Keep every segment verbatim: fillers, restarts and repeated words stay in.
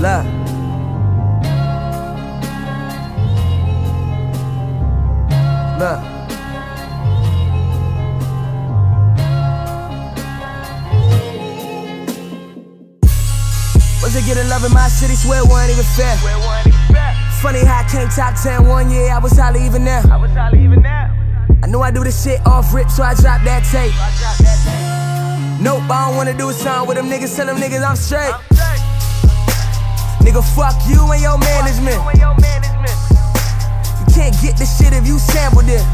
Love. Love. Was it getting love in my city? Swear it wasn't even fair. Funny how I came top ten one year, I was hardly even there. I was hardly even there. I knew I do this shit off rip, so I dropped that tape. Nope, I don't wanna do a song with them niggas. Tell them niggas I'm straight. Nigga, fuck you and your management. You can't get this shit if you sampled it.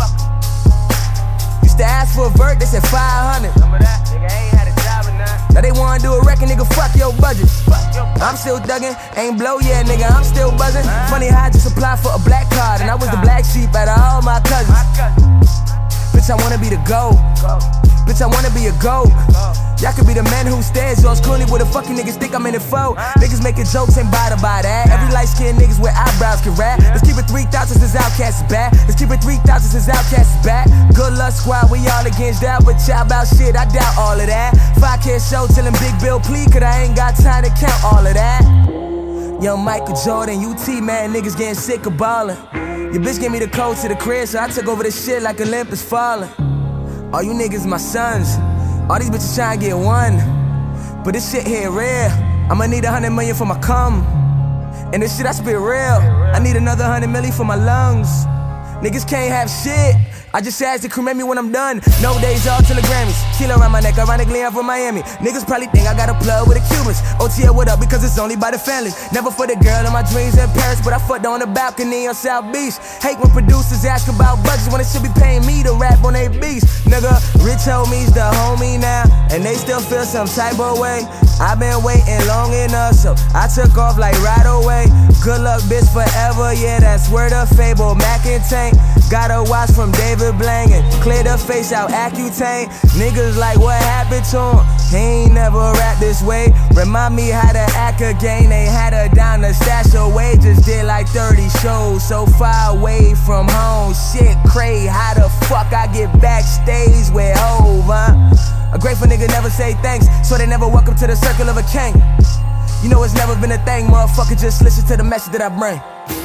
Used to ask for a vert, they said five hundred. Now they wanna do a record, nigga, fuck your budget. I'm still thuggin', ain't blow yet, nigga, I'm still buzzin'. Funny how I just applied for a black card, and I was the black sheep out of all my cousins. Bitch, I wanna be the GOAT. Bitch, I wanna be a GOAT. Y'all could be the man who stares, George Clooney with a fucking niggas think I'm in it for. Niggas making jokes, ain't bothered by that. Every light-skinned niggas with eyebrows can rap. Let's keep it three thousand since Outkast is back. Let's keep it three thousand since Outkast is back. Good luck squad, we all against that. But y'all about shit, I doubt all of that. five K show tellin' Big Bill please, cause I ain't got time to count all of that. Young Michael Jordan, U T, man, niggas getting sick of ballin'. Your bitch gave me the code to the crib, so I took over the shit like Olympus falling. All you niggas my sons, all these bitches tryna get one. But this shit here real, I'ma need a hundred million for my cum. And this shit I spit real, I need another hundred million for my lungs. Niggas can't have shit, I just asked to cremate me when I'm done. No days off till the Grammys. Kilo around my neck, ironically I'm from Miami. Niggas probably think I got a plug with the Cubans. O T L, what up? Because it's only by the families. Never for the girl in my dreams in Paris, but I fucked on the balcony on South Beach. Hate when producers ask about budgets when they should be paying me to rap on they beats. Nigga, rich homies the homie now, and they still feel some type of way. I've been waiting long enough, so I took off like right away. Good luck, bitch, forever, yeah, that's word of fable. Mac and Tank, got a watch from David Blank and clear the face out Accutane. Niggas like, what happened to him? He ain't never rap this way. Remind me how to act again. They had her down the stash away. Just did like thirty shows, so far away from home. Shit crazy, how the fuck I get backstage with Hov, huh? A grateful nigga never say thanks, so they never welcome to the circle of a king. You know it's never been a thing, motherfucker, just listen to the message that I bring.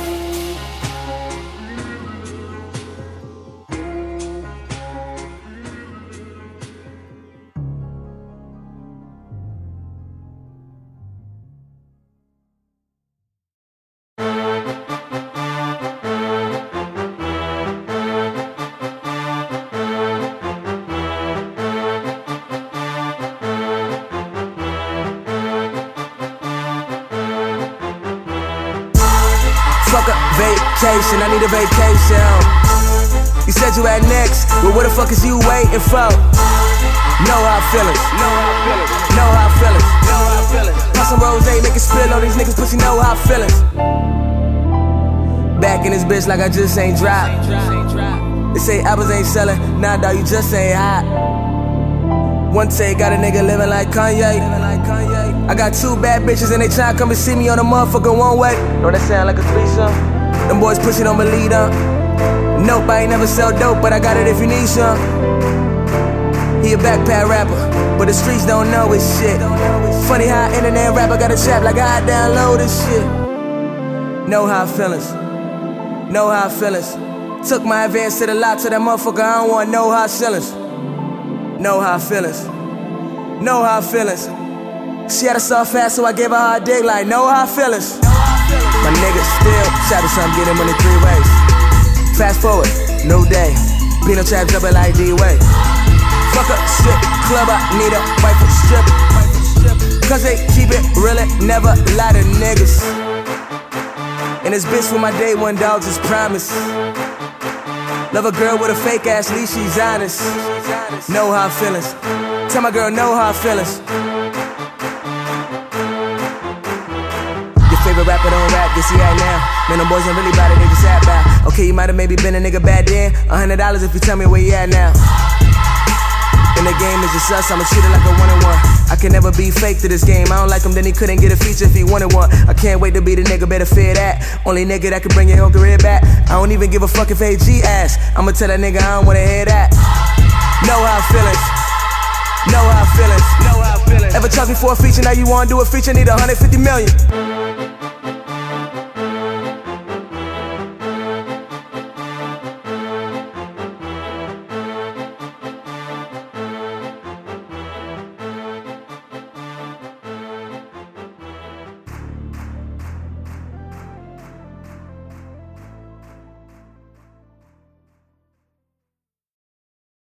Fuck a vacation, I need a vacation. You said you had next, but what the fuck is you waiting for? Know how I feelin', know how I feelin', know how I feelin', know how I feelin'. Pop some rose, make it spill on these niggas, pussy know how I feelin'. Back in this bitch like I just ain't dropped. They say apples ain't sellin', nah dawg, you just ain't hot. One take, got a nigga living like Kanye. I got two bad bitches and they tryna come and see me on a motherfucker one way. Don't that sound like a threesome? Them boys pushing on my lead up. Nope, I ain't never sell dope, but I got it if you need some. He a backpack rapper, but the streets don't know his shit. Funny how internet rapper got a trap like I download this shit. Know how I feelings, know how I feelings. Took my advance to the lot to that motherfucker, I don't want no hard feelings. Know how I feelings, know how I feelings. She had a soft fast, so I gave her hard dick like know how I feelings. My niggas still shout to some, get him money three ways. Fast forward, new day, Pino trap jumping like D-Way. Fuck up, strip club, I need a wife for strip. Cause they keep it real, never lie to niggas. And this bitch for my day one dog just promise. Love a girl with a fake ass, at least she's honest. Know how I feelings, tell my girl know how I feelings. Your favorite rapper don't rap, you see right now. Man, them boys ain't really about it, they just act bad. Okay, you might've maybe been a nigga bad then. A hundred dollars if you tell me where you at now. And the game is just us, I'ma treat it like a one and one. I can never be fake to this game. I don't like him, then he couldn't get a feature if he wanted one. I can't wait to be the nigga, better fear that. Only nigga that can bring your whole career back. I don't even give a fuck if A G ass. I'ma tell that nigga I don't wanna hear that. Know how I feelings, know how I feelings, know how I feelings. Ever charge me for a feature, now you wanna do a feature, need a hundred fifty million.